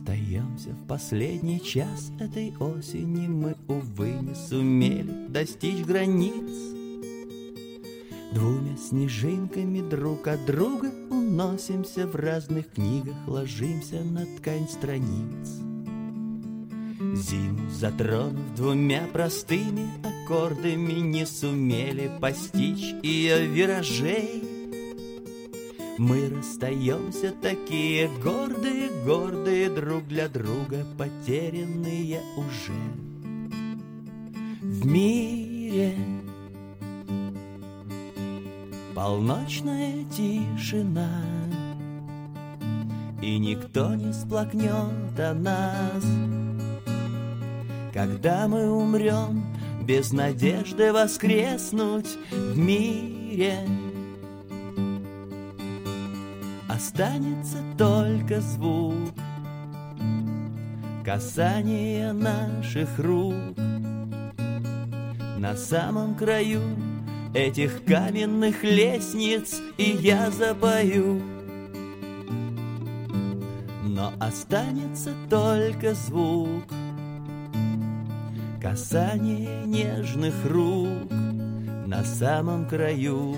Расстаемся в последний час этой осени. Мы, увы, не сумели достичь границ. Двумя снежинками друг от друга уносимся в разных книгах, ложимся на ткань страниц. Зиму затронув двумя простыми аккордами, не сумели постичь ее виражей. Мы расстаемся такие гордые, гордые друг для друга, потерянные уже в мире. Полночная тишина, и никто не сплакнет о нас. Когда мы умрем, без надежды воскреснуть в мире, останется только звук касания наших рук. На самом краю этих каменных лестниц и я запою, но останется только звук касания нежных рук на самом краю.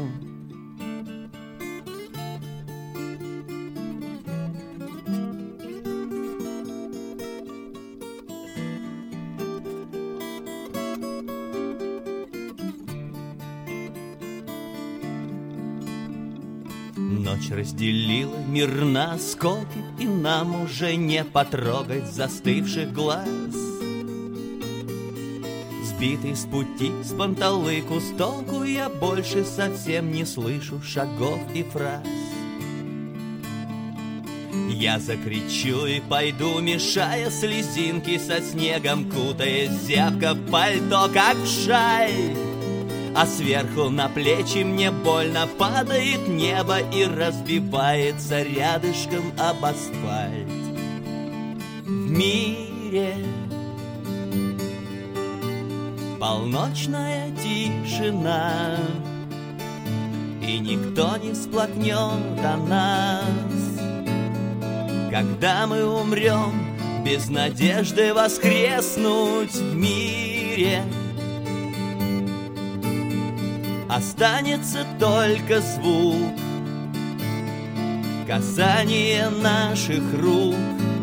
Ночь разделила мир на осколки, и нам уже не потрогать застывших глаз. Сбитый с пути, с панталыку, с толку, я больше совсем не слышу шагов и фраз. Я закричу и пойду, мешая слезинки со снегом, кутаясь зябко в пальто, как в шаль. А сверху на плечи мне больно падает небо и разбивается рядышком об асфальт. В мире полночная тишина, и никто не сплакнет о нас. Когда мы умрем, без надежды воскреснуть в мире, останется только звук касания наших рук.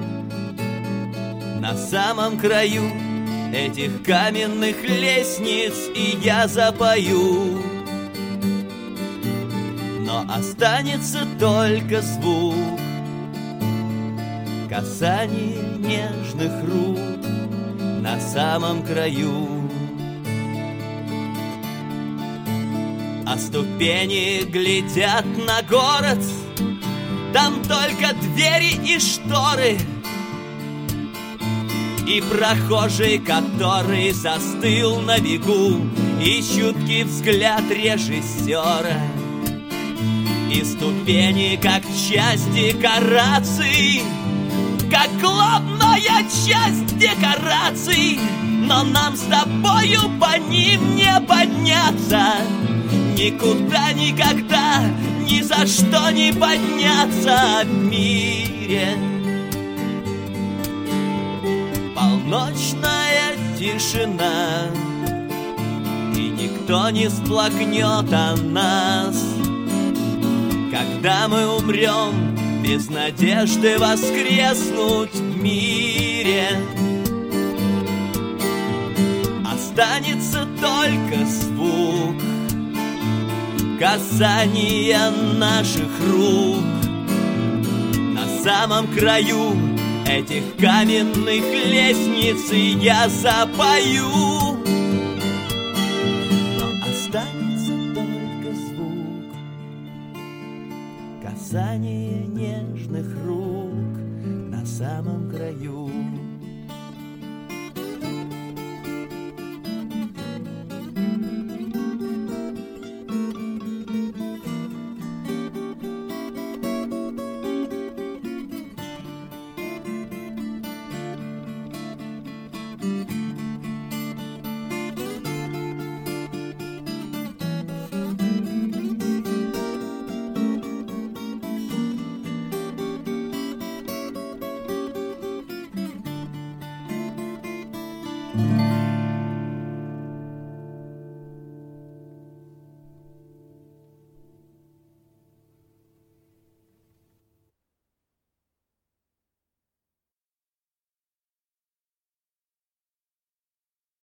На самом краю этих каменных лестниц и я запою, но останется только звук касания нежных рук на самом краю. А ступени глядят на город, там только двери и шторы, и прохожий, который застыл на бегу, и чуткий взгляд режиссера. И ступени, как часть декораций, как главная часть декораций, но нам с тобою по ним не подняться. Никуда, никогда, ни за что не подняться в мире. Полночная тишина, и никто не сплакнет о нас. Когда мы умрем, без надежды воскреснуть в мире, останется только звук касания наших рук. На самом краю этих каменных лестниц и я запою, но останется только звук касания нежных рук на самом краю.